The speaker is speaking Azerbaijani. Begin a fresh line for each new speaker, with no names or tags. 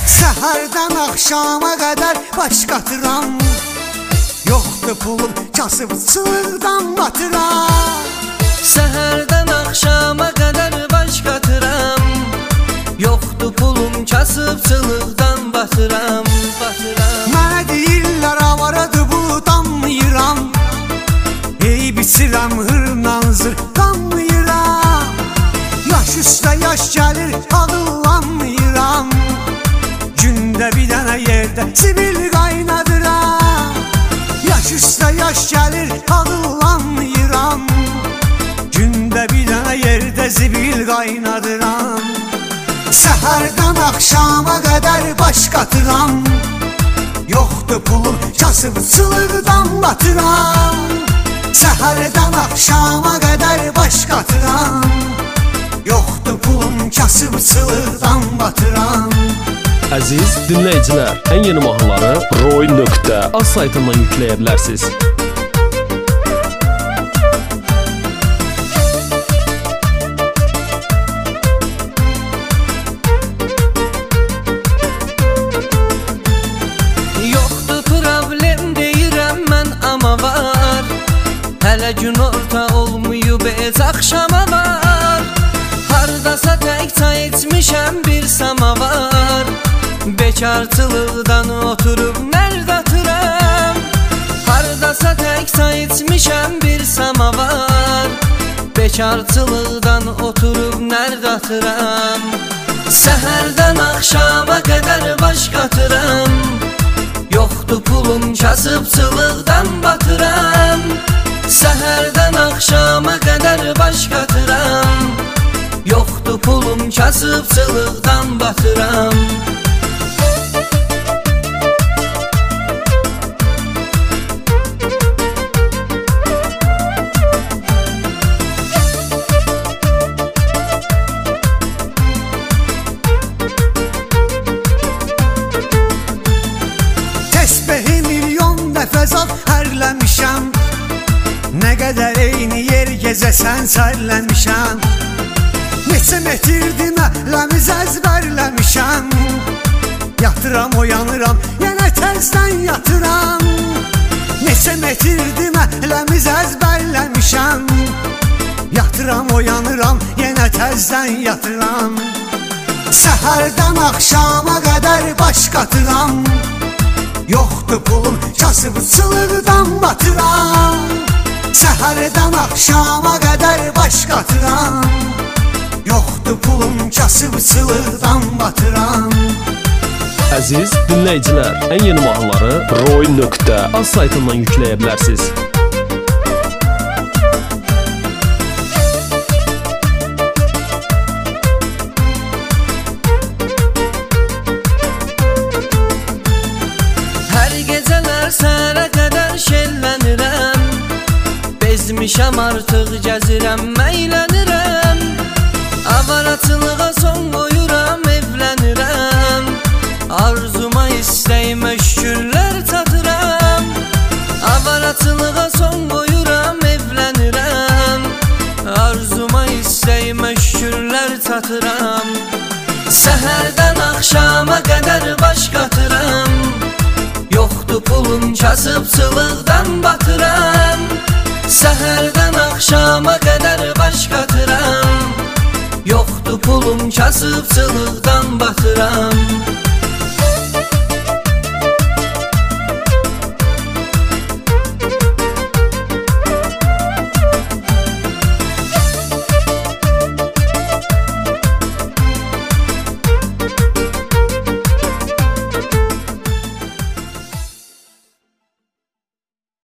Səhərdən axşama qədər baş qatıram. Yoxdur pulum, kasıbçılıqdan batıram.
Səhərdən axşama qədər baş qatıram. Yoxdur pulum, kasıbçılıqdan batıram.
Mənə deyirlər avaradır bu damlayıram. Ey biçirəm hırnan zırtdanlayıram. Yaş üstə yaş gəlir ağıllanmayıram. Gündə bir dənə yerdə zibil qaynadıram. Yaş üstə yaş gəlir ağıllanmayıram. Gündə bir dənə yerdə zibil qaynadıram. Səhərdən axşama qədər baş qatıram. Yoxdur pulum, kasıbçılıqdan batıram. Səhərdən axşama qədər baş qatıram. Yoxdur pulum, kasıbçılıqdan batıram.
Əziz dinləyicilər, ən yeni mahnıları roy.az saytından yükləyə bilərsiniz.
Yoxdur problem deyirəm mən, amma var. Hələ gün orta olmayıb, heç axşama var. Hardasa tək çay içmişəm bir samavar. Bekarçılıqdan oturub nərdə atıram. Hardasa tək çay içmişəm bir samavar. Bekarçılıqdan oturub nərdə atıram. Səhərdən axşama qədər baş qatıram. Yoxdur pulum, kasıbçılıqdan batıram. Səhərdən axşama qədər baş qatıram. Yoxdur pulum, kasıbçılıqdan batıram.
Təsbehi milyon dəfə zat hərləmişəm. Nə qədər eyni yer gezəsən sərləmişəm. Neçə metrdir məhləmiz əzbərləmişəm. Yatıram, oyanıram, yenə təzdən yatıram. Neçə metrdir məhləmiz əzbərləmişəm. Yatıram, oyanıram, yenə təzdən yatıram. Səhərdən axşama qədər baş qatıram. Yoxdur pulum, kasıbçılıqdan batıram. Səhərdən axşama qədər baş qatıram. Yoxdur pulum, kasıbçılıqdan batıram.
Əziz dinləyicilər, ən yeni mahnıları roy.az saytından yükləyə bilərsiniz.
Səhərə qədər şellənirəm. Bezmişəm artıq gəzirəm, məylənirəm. Avaraçılığa son qoyuram, evlənirəm. Arzuma, istəyimə şükürlər çatıram. Avaraçılığa son qoyuram, evlənirəm. Arzuma, istəyimə şükürlər çatıram. Səhərdən axşama qədər baş qatıram. Yoxdur pulum, kasıbçılıqdan batıram. Səhərdən axşama qədər baş qatıram. Yoxdur pulum, kasıbçılıqdan batıram.